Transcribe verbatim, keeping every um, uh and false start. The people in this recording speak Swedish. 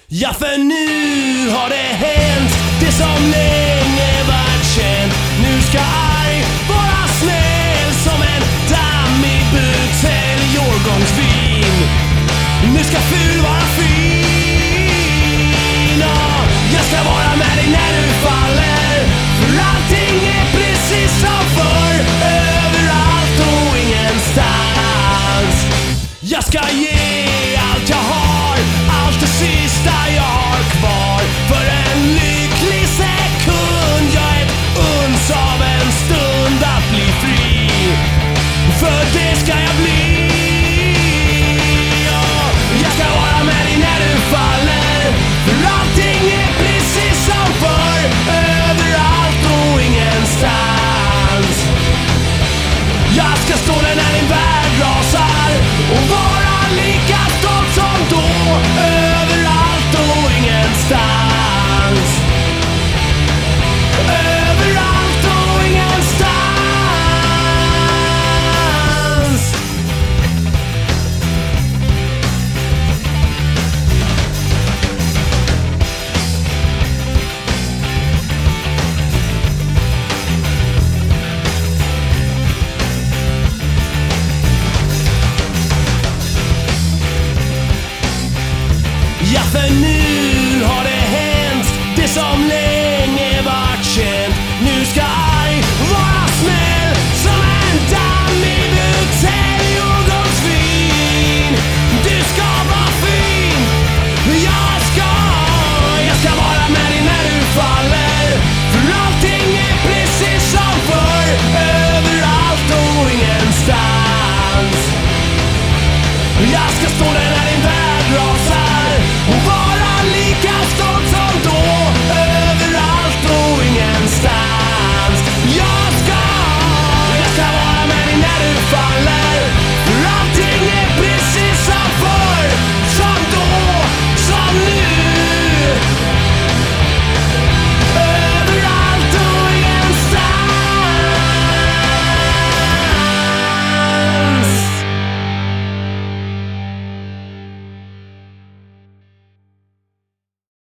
Ja, för nu har det hänt, det som länge varit känt. Nu ska arg vara snäll som en dammig butelj årgångsvin. Nu ska ful vara fin. Ja, jag ska vara med dig när du faller, för allting är precis som förr, överallt och ingenstans. Jag ska ge allt jag har, allt det sista jag har kvar, för en lycklig sekund, jag är ett uns av en stund att bli fri. För det ska jag bli. Ja, jag ska vara med dig när du faller, för allting är precis som förr, överallt och ingenstans. Jag ska stå där när din värld rasar och vara lika stolt som då, överallt och ingenstans. Överallt och ingenstans. Ja, för nu har det hänt, det som länge